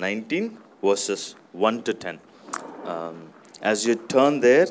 19, verses 1 to 10. As you turn there,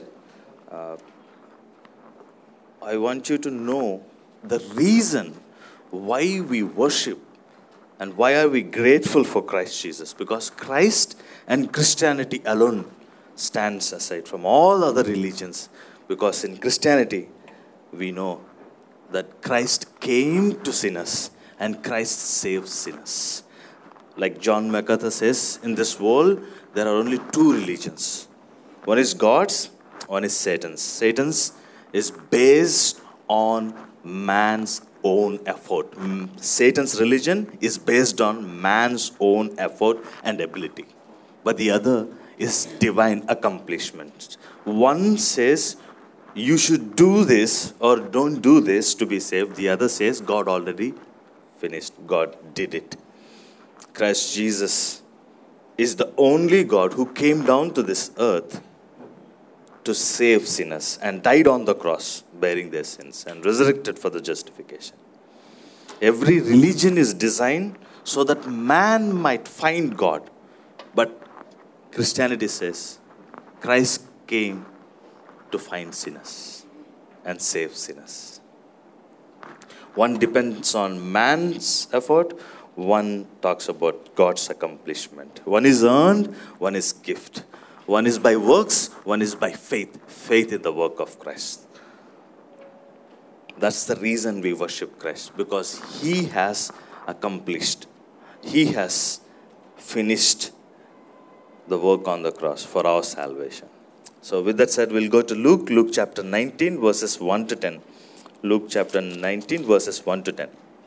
I want you to know the reason why we worship and why are we grateful for Christ Jesus. Because Christ and Christianity alone stands aside from all other religions. Because in Christianity, we know that Christ came to sinners and Christ saves sinners. Like John MacArthur says, in this world, there are only two religions. One is God's, one is Satan's. Satan's is based on man's own effort. Satan's religion is based on man's own effort and ability. But the other is divine accomplishment. One says, you should do this or don't do this to be saved. The other says, God already finished. God did it. Christ Jesus is the only God who came down to this earth to save sinners and died on the cross bearing their sins and resurrected for the justification. Every religion is designed so that man might find God. But Christianity says Christ came to find sinners and save sinners. One depends on man's effort. One talks about God's accomplishment. One is earned, one is gift. One is by works, one is by faith. Faith in the work of Christ. That's the reason we worship Christ. Because He has accomplished. He has finished the work on the cross for our salvation. So with that said, we'll go to Luke. Luke chapter 19, verses 1 to 10. Luke chapter 19, verses 1 to 10.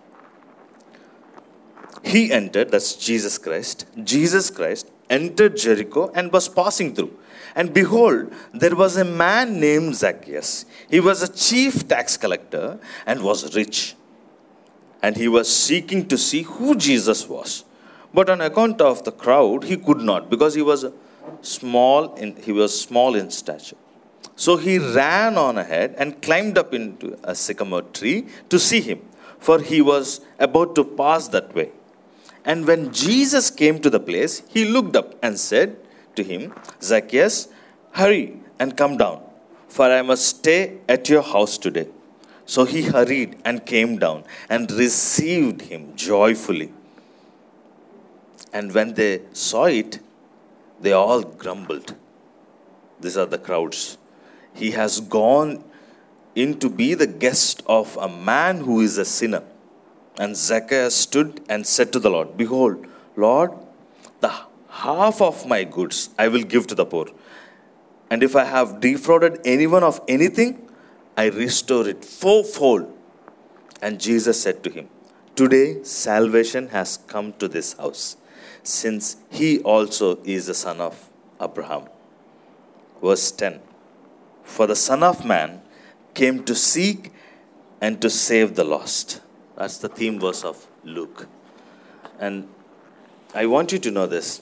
He entered, that's Jesus Christ entered Jericho and was passing through. And behold, there was a man named Zacchaeus. He was a chief tax collector and was rich. And he was seeking to see who Jesus was. But on account of the crowd, he could not, because he was small in stature. So he ran on ahead and climbed up into a sycamore tree to see him, for he was about to pass that way. And when Jesus came to the place, he looked up and said to him, Zacchaeus, hurry and come down, for I must stay at your house today. So he hurried and came down and received him joyfully. And when they saw it, they all grumbled. These are the crowds. He has gone in to be the guest of a man who is a sinner. And Zacchaeus stood and said to the Lord, behold, Lord, the half of my goods I will give to the poor. And if I have defrauded anyone of anything, I restore it fourfold. And Jesus said to him, today salvation has come to this house, since he also is the son of Abraham. Verse 10. For the Son of Man came to seek and to save the lost. That's the theme verse of Luke. And I want you to know this.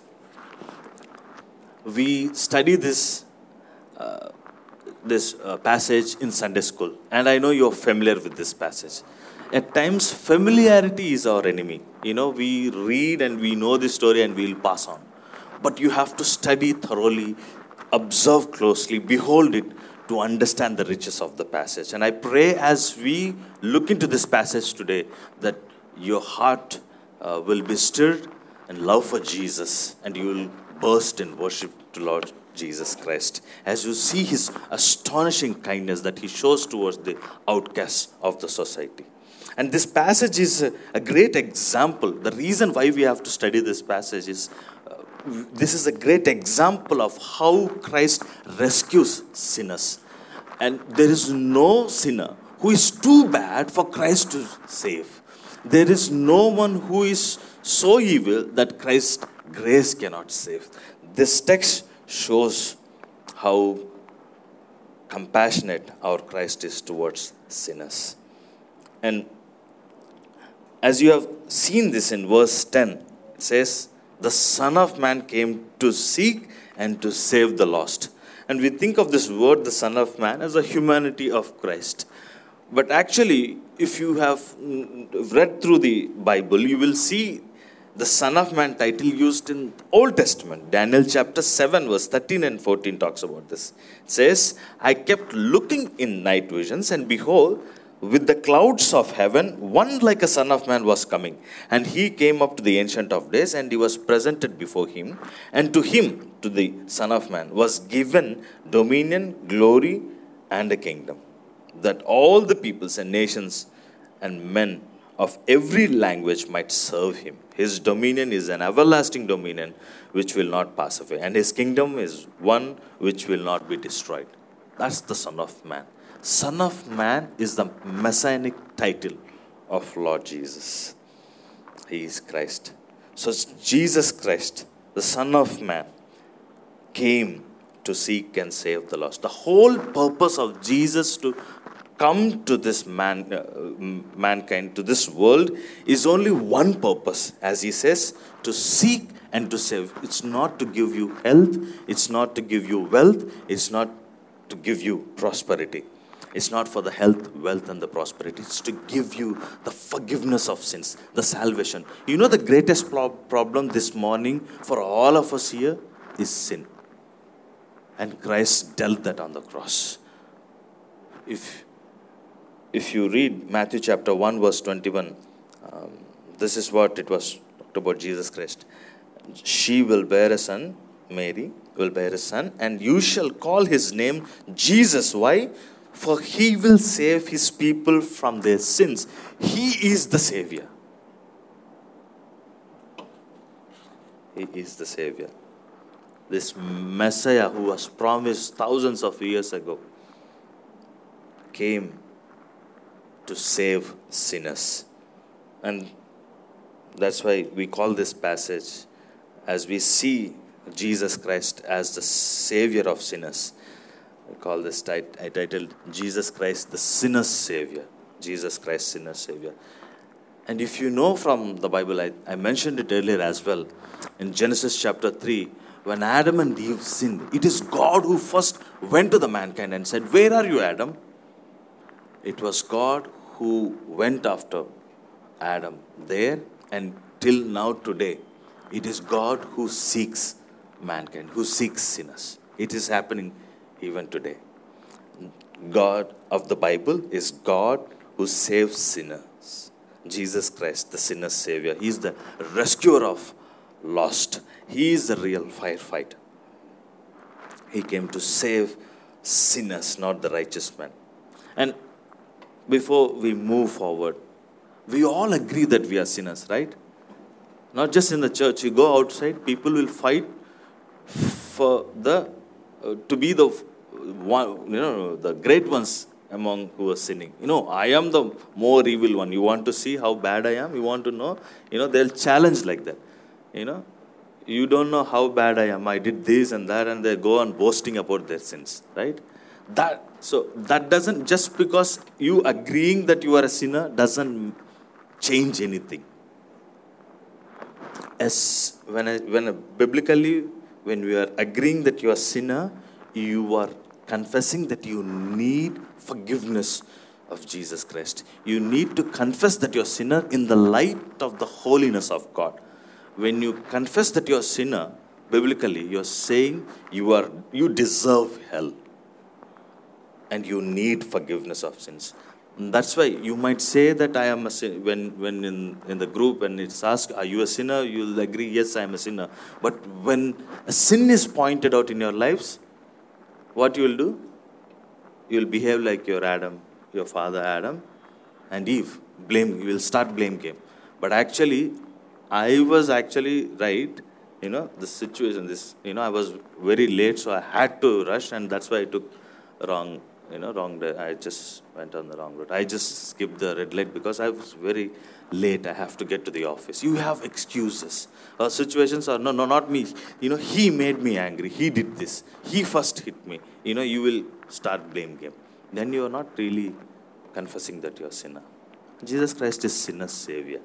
We study this passage in Sunday school. And I know you're familiar with this passage. At times, familiarity is our enemy. We read and we know the story and we'll pass on. But you have to study thoroughly, observe closely, behold it, to understand the riches of the passage. And I pray as we look into this passage today that your heart will be stirred in love for Jesus and you will burst in worship to Lord Jesus Christ as you see his astonishing kindness that he shows towards the outcasts of the society. And this passage is a great example. The reason why we have to study this passage is this is a great example of how Christ rescues sinners. And there is no sinner who is too bad for Christ to save. There is no one who is so evil that Christ's grace cannot save. This text shows how compassionate our Christ is towards sinners. And as you have seen this in verse 10, it says, the Son of Man came to seek and to save the lost. And we think of this word, the Son of Man, as a humanity of Christ. But actually, if you have read through the Bible, you will see The Son of Man title used in Old Testament. Daniel chapter 7 verse 13 and 14 talks about this. It says, I kept looking in night visions, and behold, with the clouds of heaven, one like a son of man was coming. And he came up to the Ancient of Days, and he was presented before him. And to him, to the Son of Man, was given dominion, glory, and a kingdom, that all the peoples and nations and men of every language might serve him. His dominion is an everlasting dominion which will not pass away, and his kingdom is one which will not be destroyed. That's the Son of Man. Son of Man is the messianic title of Lord Jesus. He is Christ. So Jesus Christ, the Son of Man, came to seek and save the lost. The whole purpose of Jesus to come to this mankind, to this world, is only one purpose, as he says, to seek and to save. It's not to give you health, it's not to give you wealth, it's not to give you prosperity. It's not for the health, wealth, and the prosperity. It's to give you the forgiveness of sins, the salvation. You know, the greatest problem this morning for all of us here is sin. And Christ dealt that on the cross. If you read Matthew chapter 1 verse 21, this is what it was talked about Jesus Christ. She will bear a son, Mary will bear a son, and you shall call his name Jesus. Why? For he will save his people from their sins. He is the Savior. He is the Savior. This Messiah who was promised thousands of years ago came to save sinners. And that's why we call this passage, as we see Jesus Christ as the Savior of sinners, we call this titled Jesus Christ the Sinner's Savior. Jesus Christ, Sinner's Savior. And if you know from the Bible, I mentioned it earlier as well, in Genesis chapter 3, when Adam and Eve sinned, it is God who first went to the mankind and said, where are you, Adam? It was God who went after Adam there, and till now today, it is God who seeks mankind, who seeks sinners. It is happening even today. God of the Bible is God who saves sinners. Jesus Christ, the sinner's Savior. He is the rescuer of lost. He is the real firefighter. He came to save sinners, not the righteous man. And before we move forward, we all agree that we are sinners, right? Not just in the church. You go outside, people will fight for to be the one, the great ones among who are sinning. I am the more evil one. You want to see how bad I am? You want to know? They'll challenge like that. You don't know how bad I am. I did this and that, and they go on boasting about their sins, right? So that doesn't, just because you agreeing that you are a sinner doesn't change anything. As biblically, when we are agreeing that you are a sinner, you are confessing that you need forgiveness of Jesus Christ. You need to confess that you're a sinner in the light of the holiness of God. When you confess that you're a sinner, biblically, you're saying you deserve hell. And you need forgiveness of sins. And that's why you might say that I am a sinner. When in the group, when it's asked, are you a sinner? You'll agree, yes, I am a sinner. But when a sin is pointed out in your lives, what you will do? You will behave like your father Adam and Eve. You will start blame game. But actually, I was actually right. The situation, I was very late, so I had to rush, and that's why I took wrong day. I just went on the wrong route. I just skipped the red light because I was very late. I have to get to the office. You have excuses. Situations are, no, not me. He made me angry. He did this. He first hit me. You will start blame game. Then you are not really confessing that you are a sinner. Jesus Christ is sinner's Savior.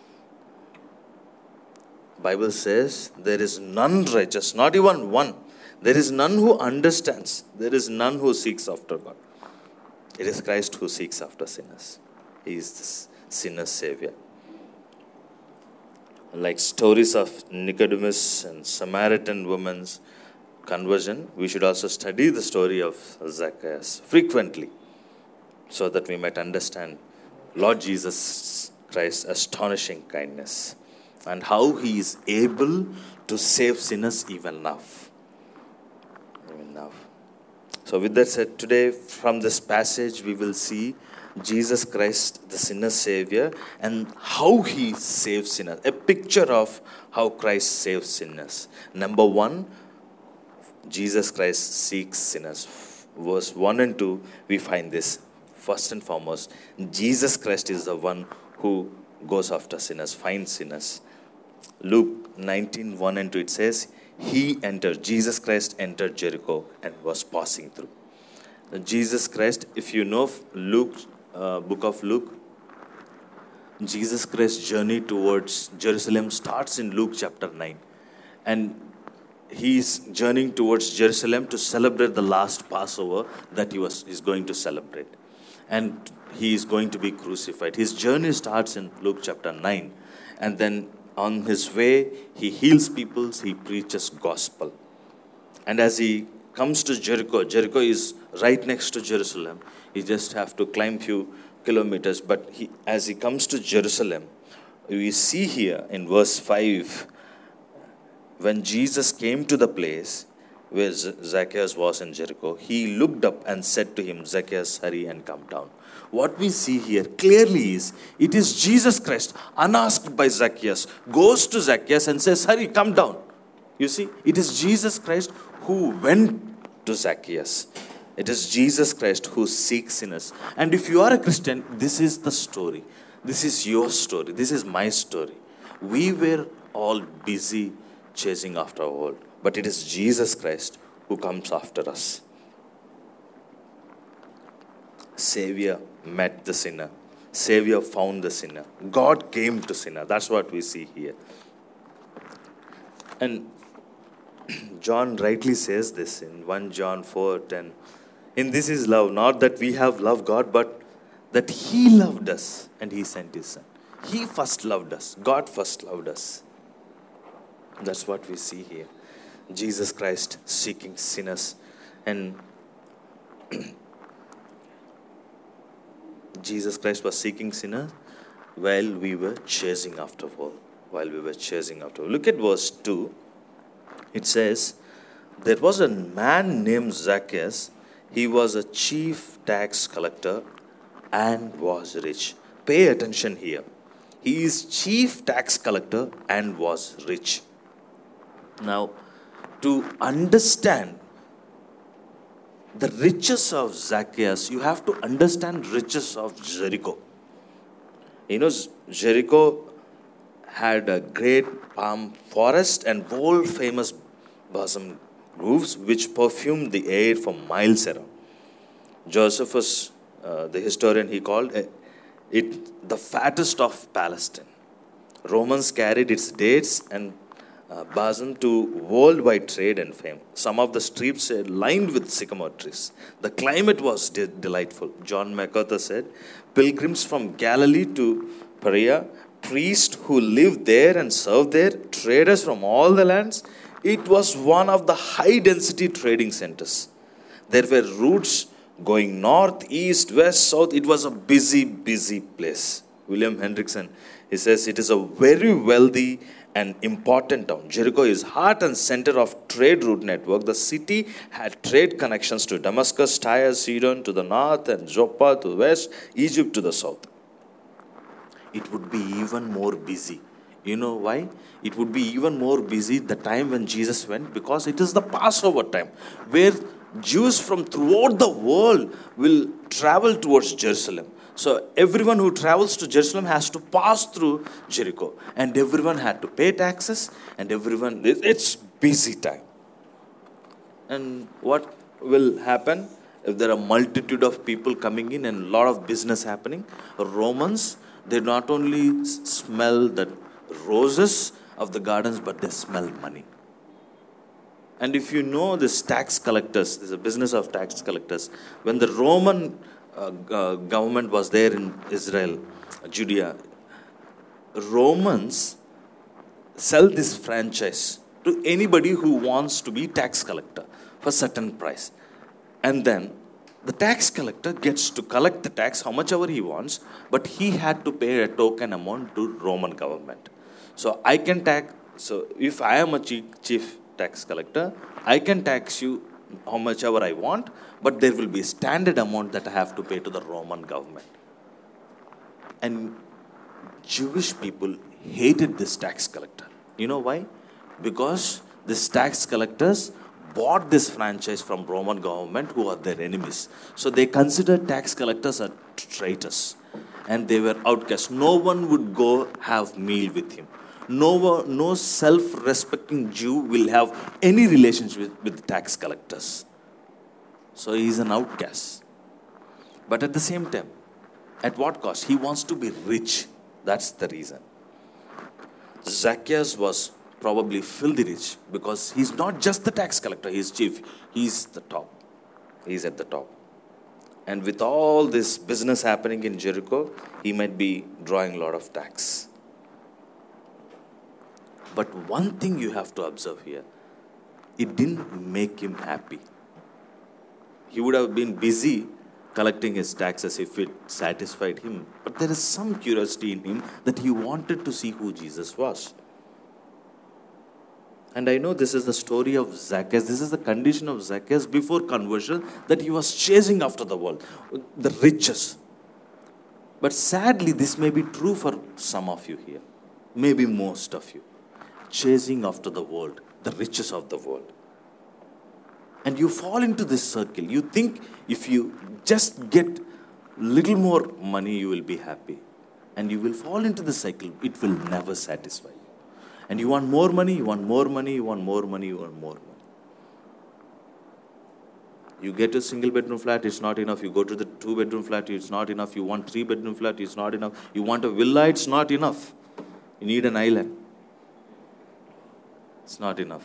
Bible says there is none righteous, not even one. There is none who understands. There is none who seeks after God. It is Christ who seeks after sinners. He is the sinner's Savior. like stories of Nicodemus and Samaritan woman's conversion, we should also study the story of Zacchaeus frequently so that we might understand Lord Jesus Christ's astonishing kindness and how he is able to save sinners even now. Even now. So with that said, today from this passage we will see Jesus Christ, the sinner savior, and how he saves sinners. A picture of how Christ saves sinners. Number one, Jesus Christ seeks sinners. Verse 1 and 2, we find this. First and foremost, Jesus Christ is the one who goes after sinners, finds sinners. Luke 19, 1 and 2, it says, Jesus Christ entered Jericho and was passing through. Jesus Christ, if you know Luke, book of Luke, Jesus Christ's journey towards Jerusalem starts in Luke chapter 9. And he's journeying towards Jerusalem to celebrate the last Passover that he's going to celebrate. And he is going to be crucified. His journey starts in Luke chapter 9. And then on his way, he heals people, he preaches gospel. And as he comes to Jericho, Jericho is right next to Jerusalem. You just have to climb few kilometers. But as he comes to Jerusalem, we see here in verse 5, when Jesus came to the place where Zacchaeus was in Jericho, he looked up and said to him, Zacchaeus, hurry and come down. What we see here clearly is, it is Jesus Christ, unasked by Zacchaeus, goes to Zacchaeus and says, hurry, come down. You see, it is Jesus Christ who went to Zacchaeus. It is Jesus Christ who seeks sinners. And if you are a Christian, this is the story. This is your story. This is my story. We were all busy chasing after our world, but it is Jesus Christ who comes after us. Savior met the sinner. Savior found the sinner. God came to sinner. That's what we see here. And John rightly says this in 1 John 4:10. In this is love, not that we have loved God, but that he loved us and he sent his son. He first loved us. God first loved us. That's what we see here. Jesus Christ seeking sinners. And Jesus Christ was seeking sinners while we were chasing after world. Look at verse 2. It says, there was a man named Zacchaeus. He was a chief tax collector and was rich. Pay attention here. He is chief tax collector and was rich. Now, to understand the riches of Zacchaeus, you have to understand riches of Jericho. You know, Jericho had a great palm forest and world famous balsam groves which perfumed the air for miles around. Josephus, the historian, he called it the fattest of Palestine. Romans carried its dates and balsam to worldwide trade and fame. Some of the streets were lined with sycamore trees. The climate was delightful. John MacArthur said, pilgrims from Galilee to Perea, priests who lived there and served there, traders from all the lands. It was one of the high-density trading centers. There were routes going north, east, west, south. It was a busy, busy place. William Hendrickson, he says, it is a very wealthy and important town. Jericho is heart and center of trade route network. The city had trade connections to Damascus, Tyre, Sidon to the north, and Joppa to the west, Egypt to the south. It would be even more busy. You know why? It would be even more busy the time when Jesus went, because it is the Passover time where Jews from throughout the world will travel towards Jerusalem. So everyone who travels to Jerusalem has to pass through Jericho, and everyone had to pay taxes, and it's busy time. And what will happen if there are multitude of people coming in and a lot of business happening? Romans, they not only smell the roses of the gardens, but they smell money. And if you know this tax collectors, there's a business of tax collectors. When the Roman government was there in Israel, Judea, Romans sell this franchise to anybody who wants to be tax collector for certain price. And then the tax collector gets to collect the tax how much ever he wants, but he had to pay a token amount to Roman government. So if I am a chief tax collector, I can tax you how much ever I want, but there will be a standard amount that I have to pay to the Roman government. And Jewish people hated this tax collector. You know why? Because these tax collectors bought this franchise from Roman government, who are their enemies. So they considered tax collectors as traitors, and they were outcasts. No one would go have meal with him. No self-respecting Jew will have any relationship with tax collectors. So he is an outcast. But at the same time, at what cost? He wants to be rich. That's the reason. Zacchaeus was probably filthy rich because he's not just the tax collector, he's chief. He's the top. He's at the top. And with all this business happening in Jericho, he might be drawing a lot of tax. But one thing you have to observe here, it didn't make him happy. He would have been busy collecting his taxes if it satisfied him. But there is some curiosity in him that he wanted to see who Jesus was. And I know this is the story of Zacchaeus. This is the condition of Zacchaeus before conversion, that he was chasing after the world, the riches. But sadly, this may be true for some of you here. Maybe most of you. Chasing after the world, the riches of the world. And you fall into this circle. You think if you just get little more money, you will be happy. And you will fall into the cycle. It will never satisfy you. And you want more money, you want more money, you want more money, you want more money. You get a single bedroom flat, it's not enough. You go to the 2-bedroom flat, it's not enough. You want 3-bedroom flat, it's not enough. You want a villa, it's not enough. You need an island. It's not enough.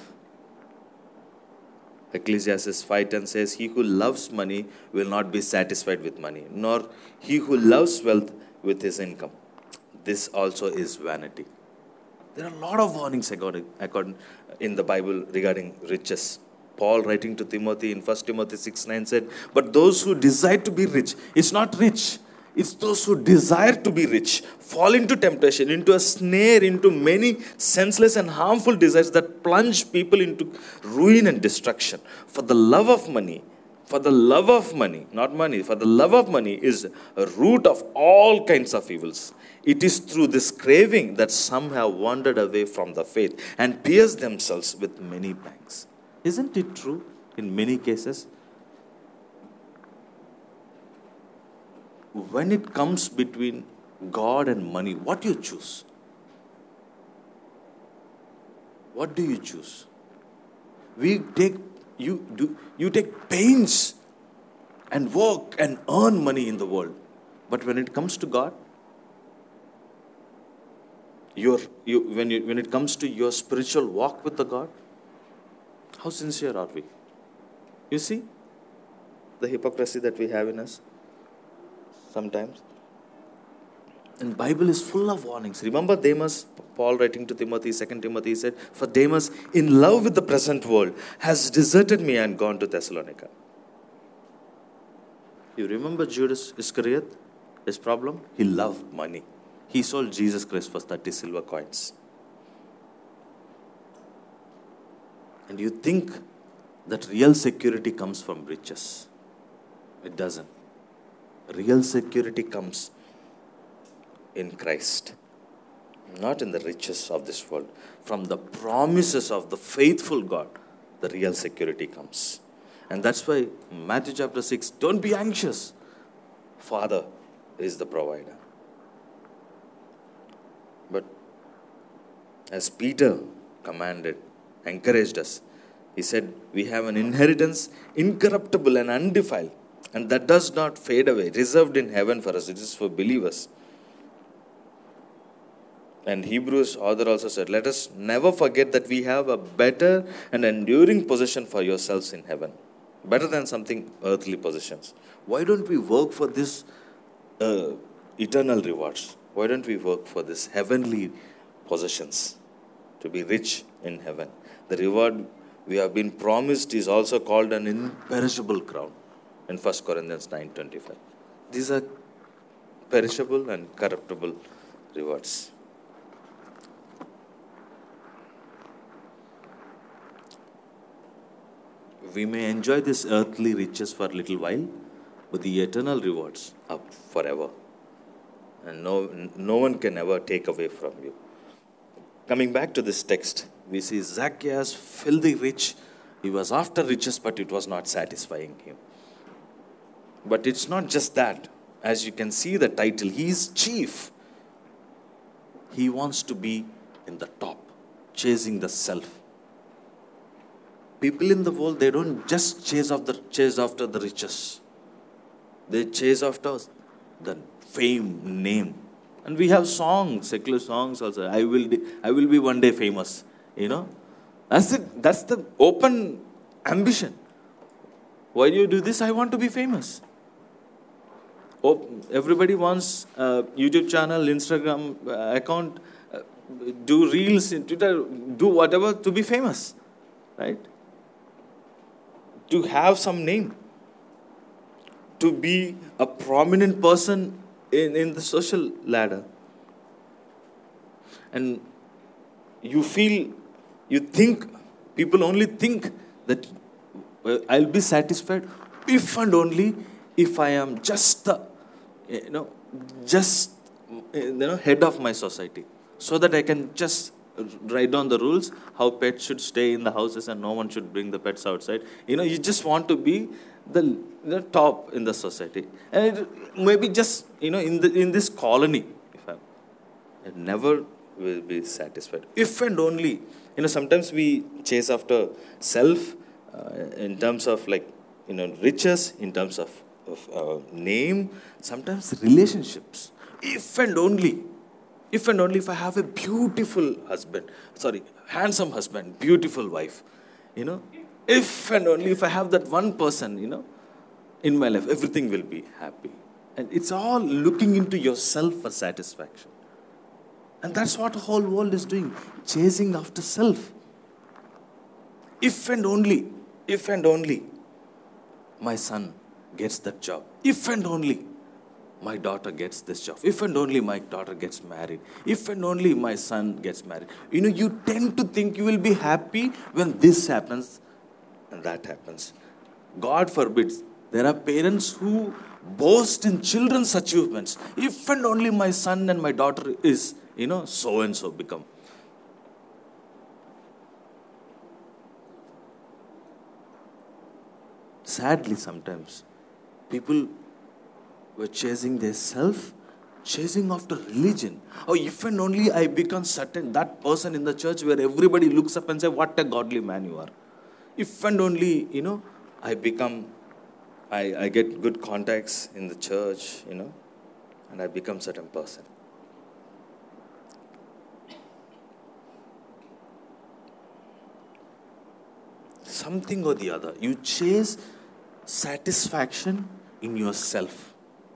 Ecclesiastes 5:10 says, "He who loves money will not be satisfied with money, nor he who loves wealth with his income. This also is vanity." There are a lot of warnings in the Bible regarding riches. Paul, writing to Timothy in 1 Timothy 6:9 said, "But those who desire to be rich," it's not rich, it's those who desire to be rich, fall into temptation, into a snare, into many senseless and harmful desires that plunge people into ruin and destruction. For the love of money, not money, for the love of money is a root of all kinds of evils. It is through this craving that some have wandered away from the faith and pierced themselves with many pangs. Isn't it true in many cases? When it comes between God and money, what do you choose? What do you choose? You take pains and work and earn money in the world. But when it comes to God, when it comes to your spiritual walk with the God, how sincere are we? You see the hypocrisy that we have in us sometimes. And Bible is full of warnings. Remember Demas, Paul writing to Timothy, 2 Timothy said, "For Demas, in love with the present world, has deserted me and gone to Thessalonica." You remember Judas Iscariot? His problem? He loved money. He sold Jesus Christ for 30 silver coins. And you think that real security comes from riches. It doesn't. Real security comes in Christ, not in the riches of this world. From the promises of the faithful God, the real security comes. And that's why Matthew chapter 6, don't be anxious. Father is the provider. But as Peter commanded, encouraged us, he said, we have an inheritance incorruptible and undefiled, and that does not fade away, reserved in heaven for us. It is for believers. And Hebrews author also said, let us never forget that we have a better and enduring possession for yourselves in heaven. Better than something earthly possessions. Why don't we work for this eternal rewards? Why don't we work for this heavenly possessions to be rich in heaven. The reward we have been promised is also called an imperishable crown in 1 Corinthians 9:25. These are perishable and corruptible rewards. We may enjoy this earthly riches for a little while, but the eternal rewards are forever. And no one can ever take away from you. Coming back to this text, we see Zacchaeus, filthy rich. He was after riches, but it was not satisfying him. But it's not just that. As you can see the title, he is chief. He wants to be in the top, chasing the self. People in the world, they don't just chase after the riches. They chase after the fame, name. And we have songs, secular songs also. I will be one day famous. That's it. That's the open ambition. Why do you do this? I want to be famous. Everybody wants a YouTube channel, Instagram account, do reels in Twitter, do whatever to be famous, right? To have some name, to be a prominent person in the social ladder. And you think, people only think that I'll be satisfied if and only if I am just the, head of my society, so that I can just write down the rules, how pets should stay in the houses and no one should bring the pets outside. You just want to be the top in the society. And it maybe just, in this colony, I never will be satisfied. If and only, sometimes we chase after self in terms of riches, in terms of name, sometimes relationships. If and only if I have a beautiful husband, handsome husband, beautiful wife, if and only if I have that one person, in my life, everything will be happy. And it's all looking into yourself for satisfaction. And that's what the whole world is doing, chasing after self. If and only my son gets that job. If and only my daughter gets this job. If and only my daughter gets married. If and only my son gets married. You tend to think you will be happy when this happens and that happens. God forbids. There are parents who boast in children's achievements. If and only my son and my daughter is, so and so become. Sadly, sometimes people were chasing their self, chasing after religion. Oh, if and only I become certain, that person in the church where everybody looks up and say, what a godly man you are. If and only, I get good contacts in the church, and I become certain person. Something or the other. You chase satisfaction in yourself.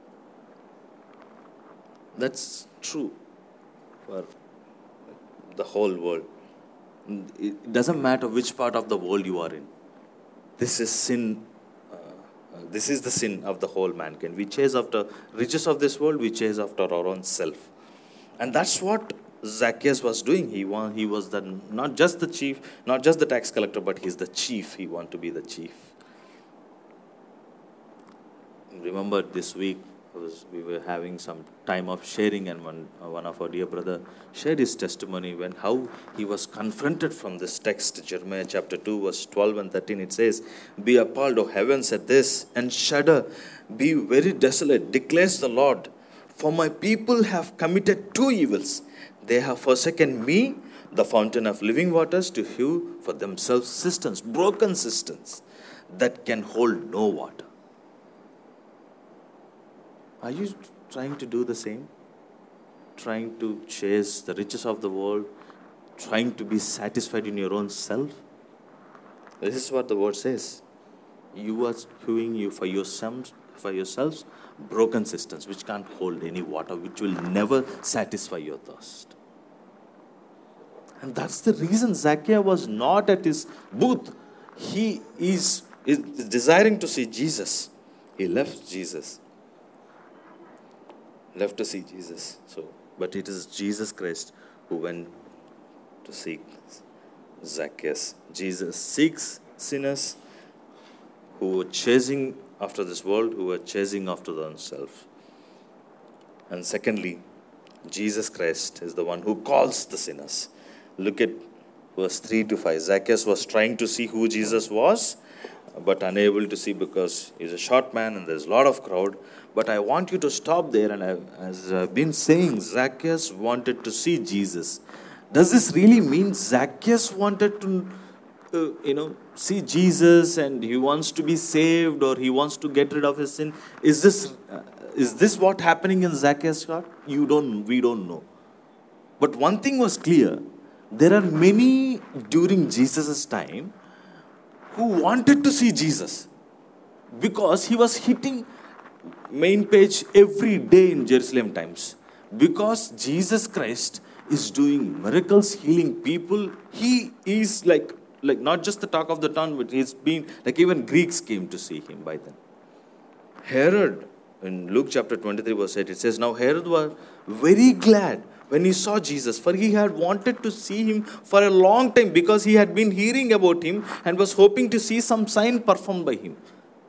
That's true for the whole world. It doesn't matter which part of the world you are in. This is sin. This is the sin of the whole mankind. We chase after riches of this world. We chase after our own self. And that's what Zacchaeus was doing. He was not just the chief, not just the tax collector, but he's the chief. He wanted to be the chief. Remember this week, we were having some time of sharing, and one of our dear brother shared his testimony when how he was confronted from this text, Jeremiah chapter 2, verse 12 and 13. It says, "Be appalled, O heavens, at this, and shudder. Be very desolate, declares the Lord. For my people have committed two evils. They have forsaken me, the fountain of living waters, to hew for themselves cisterns, broken cisterns, that can hold no water." Are you trying to do the same? Trying to chase the riches of the world? Trying to be satisfied in your own self? This is what the word says. You are hewing you for yourselves broken cisterns which can't hold any water, which will never satisfy your thirst. And that's the reason Zacchaeus was not at his booth. He is desiring to see Jesus. He left Jesus. Left to see Jesus. But it is Jesus Christ who went to seek Zacchaeus. Jesus seeks sinners who were chasing after this world, who were chasing after themselves. And secondly, Jesus Christ is the one who calls the sinners. Look at verse 3 to 5. Zacchaeus was trying to see who Jesus was, but unable to see because he's a short man and there's a lot of crowd. But I want you to stop there, and as I've been saying, Zacchaeus wanted to see Jesus. Does this really mean Zacchaeus wanted to, see Jesus and he wants to be saved or he wants to get rid of his sin? Is this what happening in Zacchaeus' heart? We don't know. But one thing was clear. There are many during Jesus' time who wanted to see Jesus because he was hitting main page every day in Jerusalem Times. Because Jesus Christ is doing miracles, healing people. He is like not just the talk of the town, but he's been like even Greeks came to see him by then. Herod, in Luke chapter 23 verse 8, it says, now Herod was very glad when he saw Jesus, for he had wanted to see him for a long time because he had been hearing about him and was hoping to see some sign performed by him.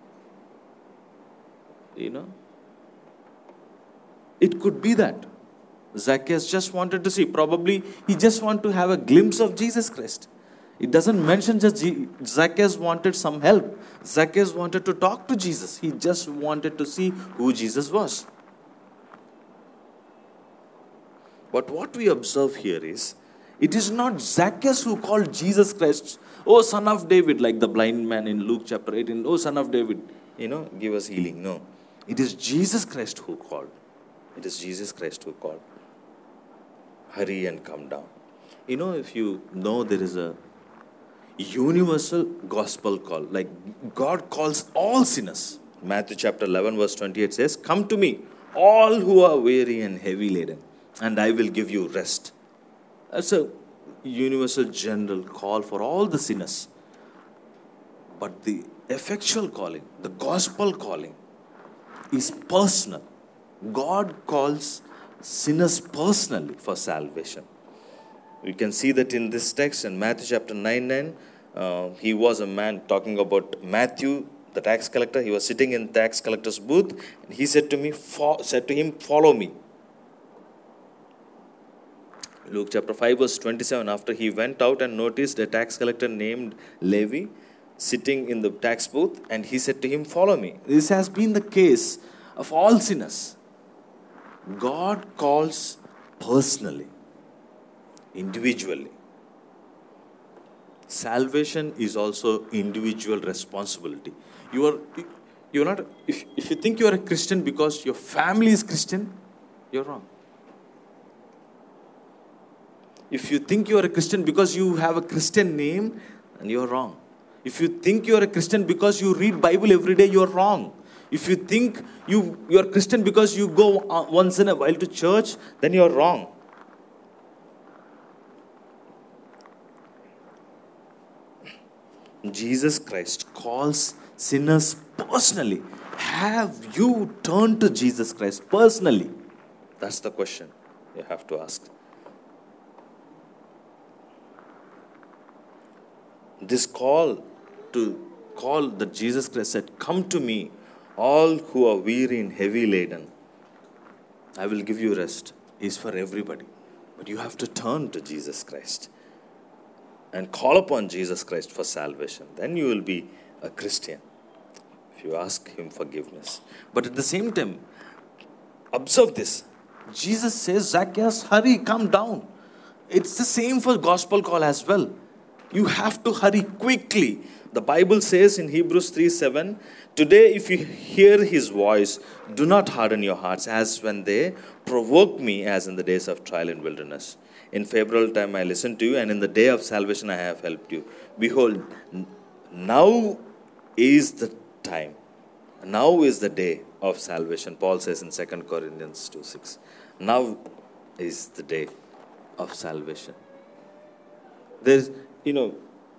It could be that Zacchaeus just wanted to see. Probably he just wanted to have a glimpse of Jesus Christ. It doesn't mention just Zacchaeus wanted some help. Zacchaeus wanted to talk to Jesus. He just wanted to see who Jesus was. But what we observe here is, it is not Zacchaeus who called Jesus Christ, oh son of David, like the blind man in Luke chapter 18, oh son of David, give us healing. No. It is Jesus Christ who called. It is Jesus Christ who called. Hurry and come down. If you know, there is a universal gospel call. Like God calls all sinners. Matthew chapter 11 verse 28 says, come to me, all who are weary and heavy laden, and I will give you rest. That's a universal general call for all the sinners. But the effectual calling, the gospel calling, is personal. God calls sinners personally for salvation. We can see that in this text in Matthew chapter 9, he was a man, talking about Matthew, the tax collector. He was sitting in tax collector's booth, and he said to him, follow me. Luke chapter 5 verse 27, after he went out and noticed a tax collector named Levi sitting in the tax booth, and he said to him, follow me. This has been the case of all sinners. God calls personally, individually. Salvation is also individual responsibility. You're not, if you think you are a Christian because your family is Christian, you're wrong. If you think you are a Christian because you have a Christian name, and you're wrong. If you think you are a Christian because you read Bible every day, you're wrong. If you think you are Christian because you go once in a while to church, then you're wrong. Jesus Christ calls sinners personally. Have you turned to Jesus Christ personally? That's the question you have to ask. This call that Jesus Christ said, come to me, all who are weary and heavy laden, I will give you rest, is for everybody. But you have to turn to Jesus Christ and call upon Jesus Christ for salvation. Then you will be a Christian if you ask him forgiveness. But at the same time, observe this. Jesus says, Zacchaeus, hurry, come down. It's the same for gospel call as well. You have to hurry quickly. The Bible says in Hebrews 3:7, today if you hear his voice, do not harden your hearts as when they provoked me, as in the days of trial in wilderness. In favorable time I listened to you, and in the day of salvation I have helped you. Behold, now is the time. Now is the day of salvation. Paul says in 2 Corinthians 2:6. Now is the day of salvation. There's, you know,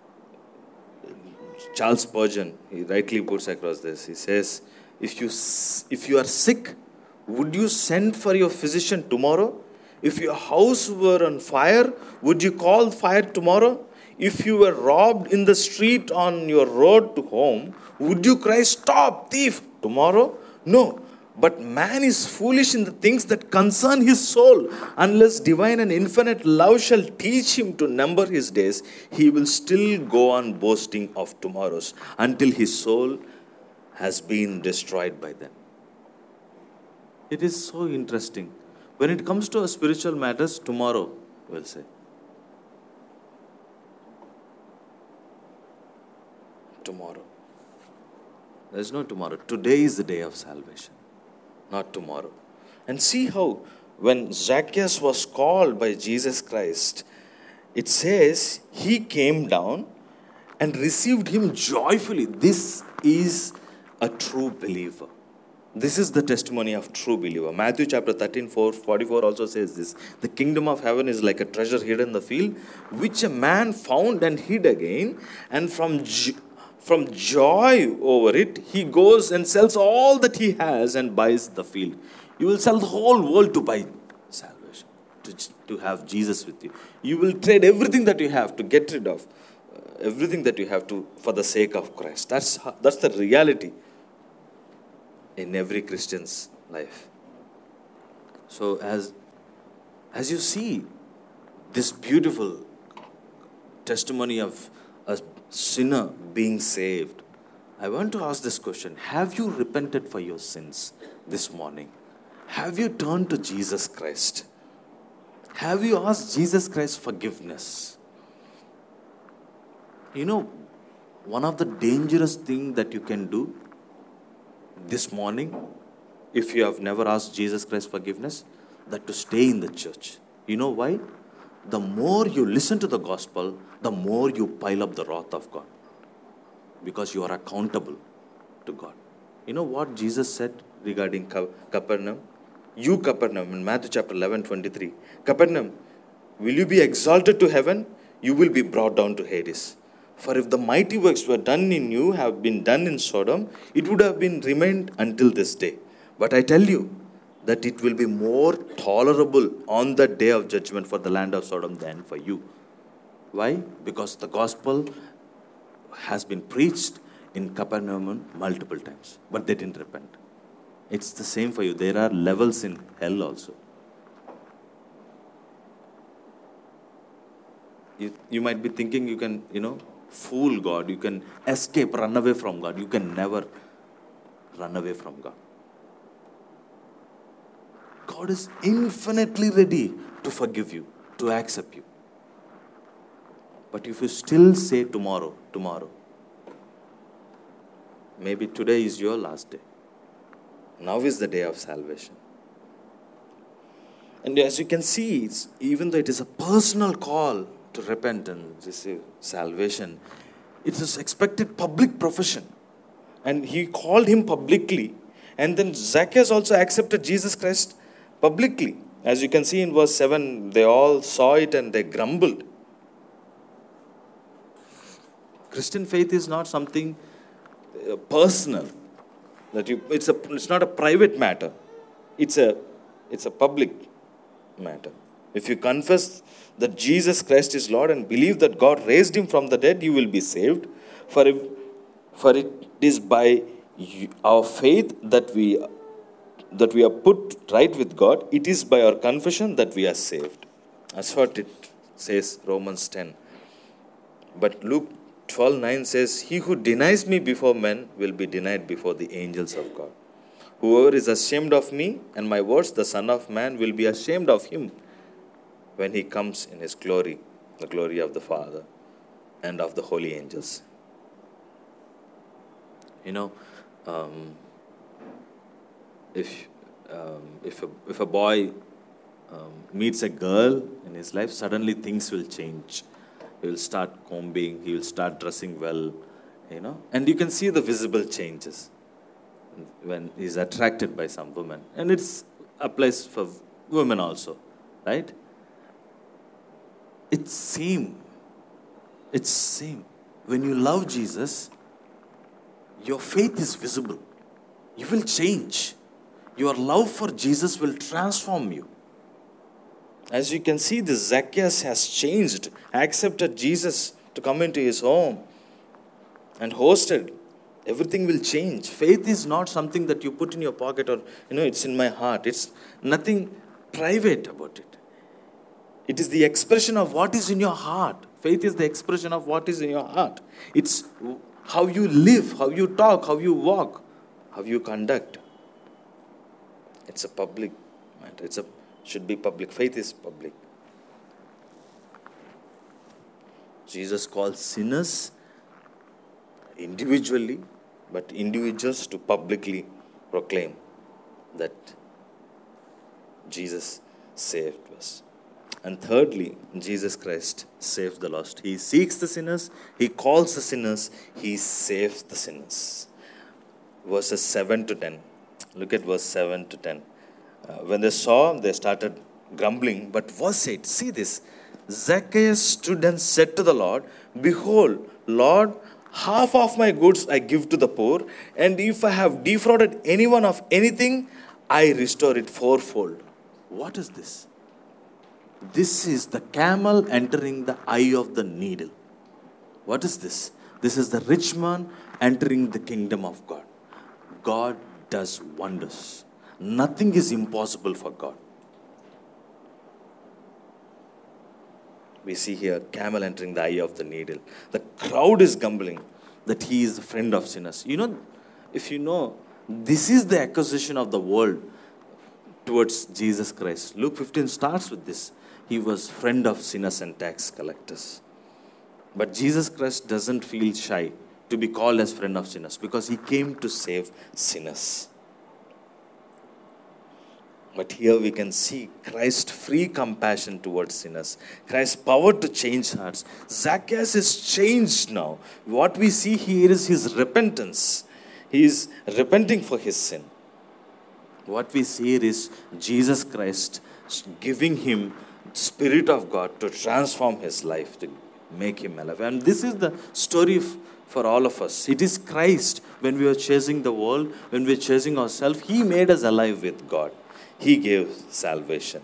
Charles Spurgeon, he rightly puts across this. He says, if you are sick, would you send for your physician tomorrow? If your house were on fire, would you call fire tomorrow? If you were robbed in the street on your road to home, would you cry, "Stop, thief," tomorrow? No. But man is foolish in the things that concern his soul. Unless divine and infinite love shall teach him to number his days, he will still go on boasting of tomorrows until his soul has been destroyed by them. It is so interesting. When it comes to spiritual matters, tomorrow, we'll say. Tomorrow. There is no tomorrow. Today is the day of salvation, not tomorrow. And see how when Zacchaeus was called by Jesus Christ, it says he came down and received him joyfully. This is a true believer. This is the testimony of true believer. Matthew chapter 13:44 also says this. The kingdom of heaven is like a treasure hidden in the field, which a man found and hid again. And from joy over it, he goes and sells all that he has and buys the field. You will sell the whole world to buy salvation, to have Jesus with you. You will trade everything that you have to get rid of everything that you have to for the sake of Christ. That's the reality in every Christian's life. So as you see this beautiful testimony of a sinner being saved, I want to ask this question. Have you repented for your sins this morning? Have you turned to Jesus Christ? Have you asked Jesus Christ forgiveness? You know, one of the dangerous things that you can do this morning, if you have never asked Jesus Christ forgiveness, that to stay in the church. You know why? The more you listen to the gospel, the more you pile up the wrath of God. Because you are accountable to God. You know what Jesus said regarding Capernaum? You, Capernaum, in Matthew chapter 11:23. Capernaum, will you be exalted to heaven? You will be brought down to Hades. For if the mighty works were done in you have been done in Sodom, it would have been remained until this day. But I tell you that it will be more tolerable on the day of judgment for the land of Sodom than for you. Why? Because the gospel has been preached in Capernaum multiple times, but they didn't repent. It's the same for you. There are levels in hell also. You might be thinking you can, fool God. You can escape, run away from God. You can never run away from God. God is infinitely ready to forgive you, to accept you. But if you still say tomorrow, maybe today is your last day. Now is the day of salvation. And as you can see, even though it is a personal call to repent and receive salvation, it is expected public profession. And he called him publicly. And then Zacchaeus also accepted Jesus Christ publicly. As you can see in verse 7, they all saw it and they grumbled. Christian faith is not something personal. It's not a private matter. It's a public matter. If you confess that Jesus Christ is Lord and believe that God raised him from the dead, you will be saved. For it is by our faith that we are put right with God. It is by our confession that we are saved. That's what it says, Romans 10. But Luke 12:9 says, he who denies me before men will be denied before the angels of God. Whoever is ashamed of me and my words, the Son of Man will be ashamed of him when he comes in his glory, the glory of the Father and of the holy angels. If a boy meets a girl in his life, suddenly things will change. He will start combing, he will start dressing well, and you can see the visible changes when he's attracted by some woman. And it applies for women also, right? It seems It's same. When you love Jesus, your faith is visible. You will change. Your love for Jesus will transform you. As you can see, this Zacchaeus has changed, accepted Jesus to come into his home and hosted. Everything will change. Faith is not something that you put in your pocket or, it's in my heart. It's nothing private about it. It is the expression of what is in your heart. Faith is the expression of what is in your heart. It's how you live, how you talk, how you walk, how you conduct. It's a public matter. Should be public. Faith is public. Jesus calls sinners individually, but individuals to publicly proclaim that Jesus saved us. And thirdly, Jesus Christ saves the lost. He seeks the sinners, He calls the sinners, He saves the sinners. Verses 7 to 10. Look at verse 7 to 10. When they saw, they started grumbling. But verse 8, see this. Zacchaeus stood and said to the Lord, "Behold, Lord, half of my goods I give to the poor, and if I have defrauded anyone of anything, I restore it fourfold." What is this? This is the camel entering the eye of the needle. What is this? This is the rich man entering the kingdom of God. God does wonders. Nothing is impossible for God. We see here camel entering the eye of the needle. The crowd is grumbling that he is the friend of sinners. If you know, this is the accusation of the world towards Jesus Christ. Luke 15 starts with this. He was friend of sinners and tax collectors. But Jesus Christ doesn't feel shy to be called as friend of sinners because He came to save sinners. But here we can see Christ's free compassion towards sinners. Christ's power to change hearts. Zacchaeus is changed now. What we see here is his repentance. He is repenting for his sin. What we see here is Jesus Christ giving him Spirit of God to transform his life, to make him alive. And this is the story for all of us. It is Christ. When we were chasing the world, when we were chasing ourselves, He made us alive with God. He gave salvation.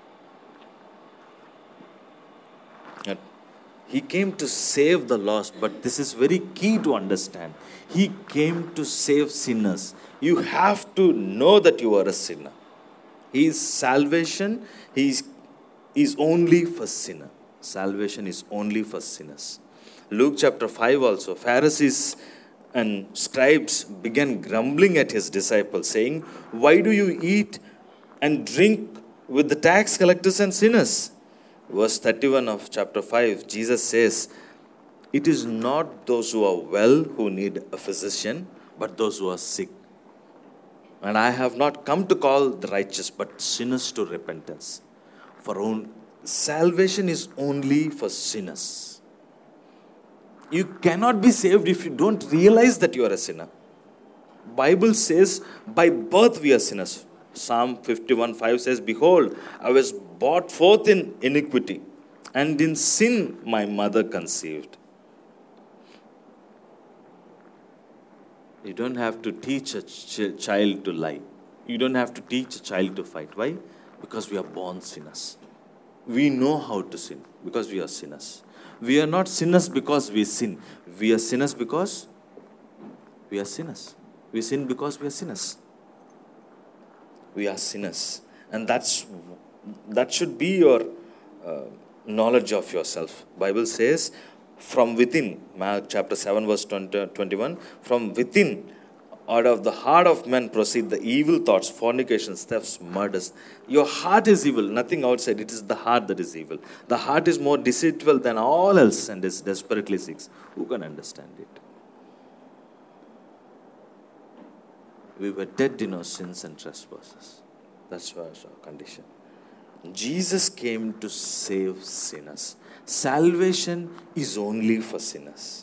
And He came to save the lost, but this is very key to understand. He came to save sinners. You have to know that you are a sinner. His salvation is only for sinner. Salvation is only for sinners. Luke chapter 5 also, Pharisees and scribes began grumbling at His disciples, saying, "Why do you eat and drink with the tax collectors and sinners?" Verse 31 of chapter 5, Jesus says, "It is not those who are well who need a physician, but those who are sick. And I have not come to call the righteous, but sinners to repentance." Salvation is only for sinners. You cannot be saved if you don't realize that you are a sinner. Bible says, by birth we are sinners. Psalm 51:5 says, "Behold, I was brought forth in iniquity, and in sin my mother conceived." You don't have to teach a child to lie. You don't have to teach a child to fight. Why? Because we are born sinners. We know how to sin because we are sinners. We are not sinners because we sin. We are sinners because we are sinners. We sin because we are sinners. We are sinners. And that should be your knowledge of yourself. Bible says, from within, Mark chapter 7 verse 21, from within, out of the heart of men proceed the evil thoughts, fornications, thefts, murders. Your heart is evil, nothing outside. It is the heart that is evil. The heart is more deceitful than all else and is desperately sick. Who can understand it? We were dead in our sins and trespasses. That's our condition. Jesus came to save sinners. Salvation is only for sinners.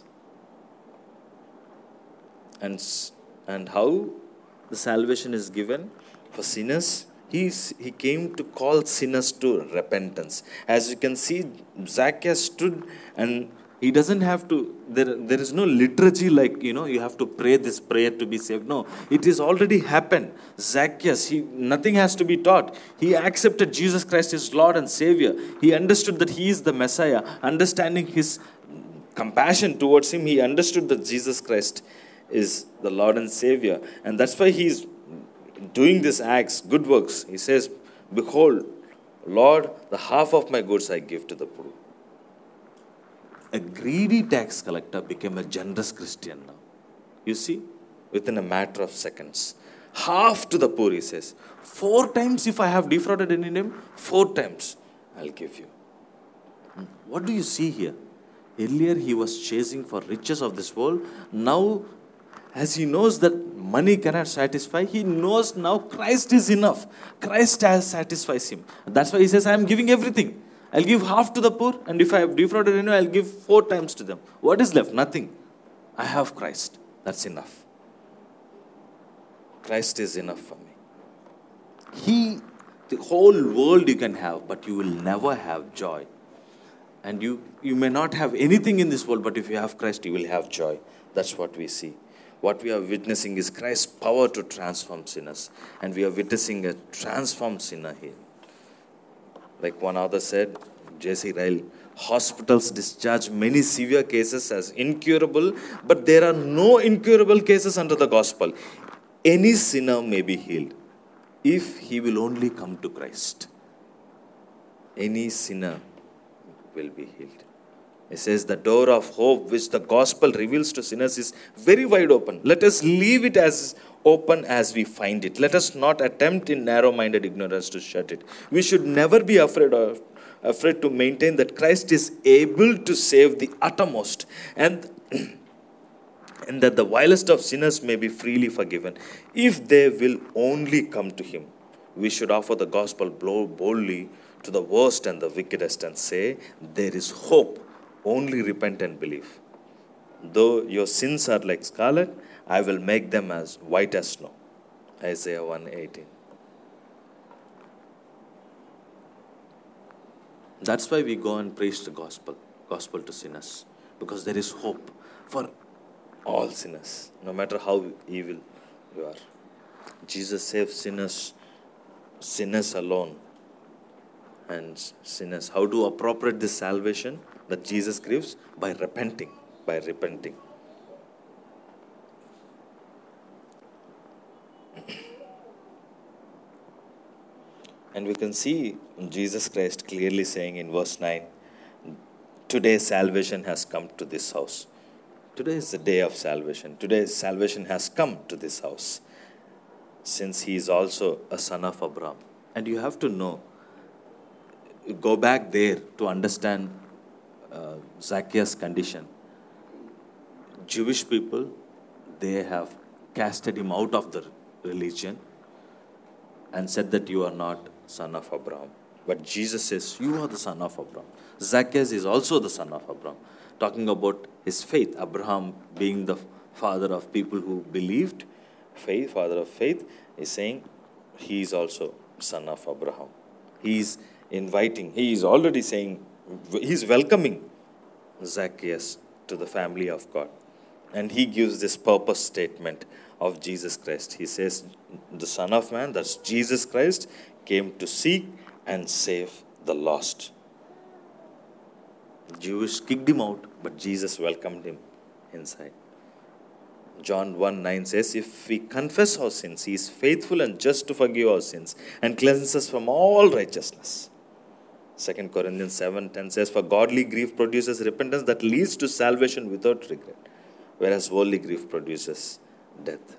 And how the salvation is given for sinners? He came to call sinners to repentance. As you can see, Zacchaeus stood and He doesn't have to, there is no liturgy like, you have to pray this prayer to be saved. No, it is already happened. Zacchaeus, nothing has to be taught. He accepted Jesus Christ as Lord and Savior. He understood that he is the Messiah. Understanding his compassion towards him, he understood that Jesus Christ is the Lord and Savior. And that's why he's doing these acts, good works. He says, behold, Lord, the half of my goods I give to the poor. A greedy tax collector became a generous Christian now. You see, within a matter of seconds. Half to the poor, he says. 4 times if I have defrauded any name, 4 times I'll give you. What do you see here? Earlier he was chasing for riches of this world. Now, as he knows that money cannot satisfy, he knows now Christ is enough. Christ satisfies him. That's why he says, I am giving everything. I'll give half to the poor, and if I have defrauded anyone, I'll give 4 times to them. What is left? Nothing. I have Christ. That's enough. Christ is enough for me. The whole world you can have, but you will never have joy. And you may not have anything in this world, but if you have Christ, you will have joy. That's what we see. What we are witnessing is Christ's power to transform sinners. And we are witnessing a transformed sinner here. Like one author said, J.C. Ryle, hospitals discharge many severe cases as incurable, but there are no incurable cases under the gospel. Any sinner may be healed if he will only come to Christ. Any sinner will be healed. It says the door of hope which the gospel reveals to sinners is very wide open. Let us leave it as open as we find it. Let us not attempt in narrow-minded ignorance to shut it. We should never be afraid to maintain that Christ is able to save the uttermost, and that the vilest of sinners may be freely forgiven if they will only come to him. We should offer the gospel boldly to the worst and the wickedest and say, there is hope. Only repent and believe. Though your sins are like scarlet, I will make them as white as snow. Isaiah 1:18. That's why we go and preach the gospel to sinners. Because there is hope for all sinners, no matter how evil you are. Jesus saves sinners alone. And sinners, how to appropriate this salvation that Jesus gives? By repenting. And we can see Jesus Christ clearly saying in verse 9, today salvation has come to this house. Today is the day of salvation. Today salvation has come to this house, since he is also a son of Abraham. And you have to know, go back there to understand Zacchaeus' condition. Jewish people, they have casted him out of the religion and said that you are not son of Abraham. But Jesus says, you are the son of Abraham. Zacchaeus is also the son of Abraham. Talking about his faith, Abraham being the father of people who believed, father of faith, is saying he is also son of Abraham. He is inviting, he is already saying, he is welcoming Zacchaeus to the family of God. And he gives this purpose statement of Jesus Christ. He says, the Son of Man, that's Jesus Christ, came to seek and save the lost. The Jews kicked him out, but Jesus welcomed him inside. John 1:9 says, if we confess our sins, he is faithful and just to forgive our sins and cleanse us from all righteousness. 2 Corinthians 7:10 says, for godly grief produces repentance that leads to salvation without regret, whereas worldly grief produces death.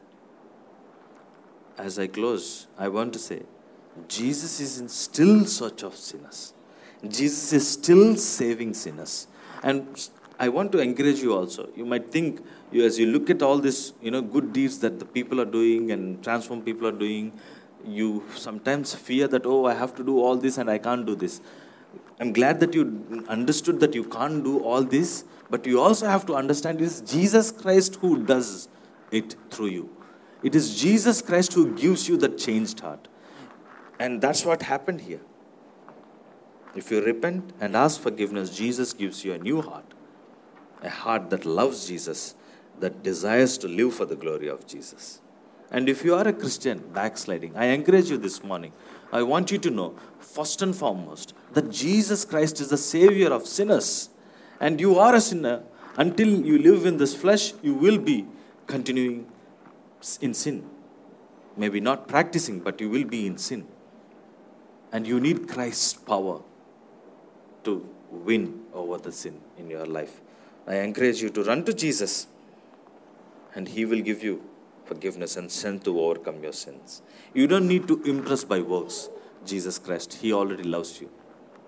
As I close, I want to say, Jesus is in still search of sinners. Jesus is still saving sinners. And I want to encourage you also. You might think, as you look at all this, good deeds that the people are doing and transform people are doing, you sometimes fear that, I have to do all this and I can't do this. I'm glad that you understood that you can't do all this, but you also have to understand it is Jesus Christ who does it through you. It is Jesus Christ who gives you that changed heart. And that's what happened here. If you repent and ask forgiveness, Jesus gives you a new heart. a heart that loves Jesus, that desires to live for the glory of Jesus. And if you are a Christian backsliding, I encourage you this morning. I want you to know, first and foremost, that Jesus Christ is the Savior of sinners. And you are a sinner. Until you live in this flesh, you will be continuing in sin. Maybe not practicing, but you will be in sin. And you need Christ's power to win over the sin in your life. I encourage you to run to Jesus, and He will give you forgiveness and strength to overcome your sins. You don't need to impress by works Jesus Christ. He already loves you.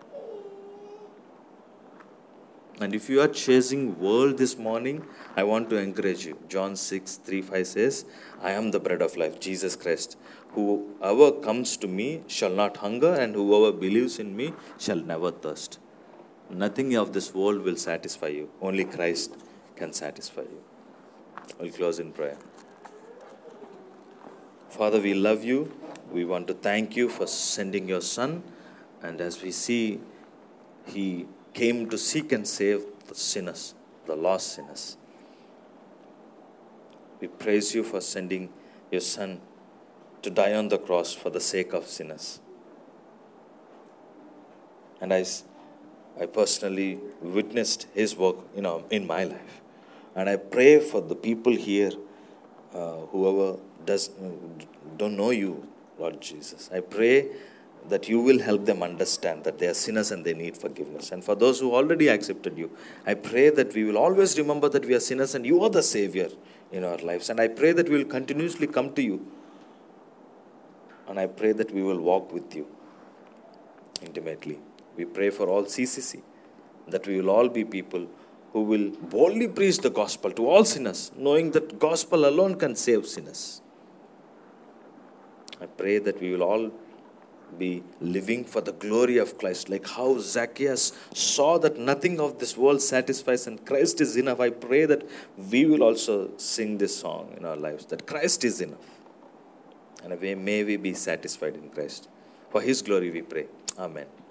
And if you are chasing world this morning, I want to encourage you. John 6:3-5 says, I am the bread of life, Jesus Christ. Whoever comes to me shall not hunger, and whoever believes in me shall never thirst. Nothing of this world will satisfy you. Only Christ can satisfy you. We'll close in prayer. Father, we love you. We want to thank you for sending your Son. And as we see, He came to seek and save the sinners, the lost sinners. We praise you for sending your Son to die on the cross for the sake of sinners. And I personally witnessed His work in my life. And I pray for the people here, whoever don't know you, Lord Jesus. I pray that you will help them understand that they are sinners and they need forgiveness. And for those who already accepted you, I pray that we will always remember that we are sinners and you are the Savior in our lives. And I pray that we will continuously come to you. And I pray that we will walk with you intimately. We pray for all CCC, that we will all be people who will boldly preach the gospel to all sinners, knowing that gospel alone can save sinners. I pray that we will all be living for the glory of Christ, like how Zacchaeus saw that nothing of this world satisfies and Christ is enough. I pray that we will also sing this song in our lives, that Christ is enough. And may we be satisfied in Christ. For His glory we pray. Amen.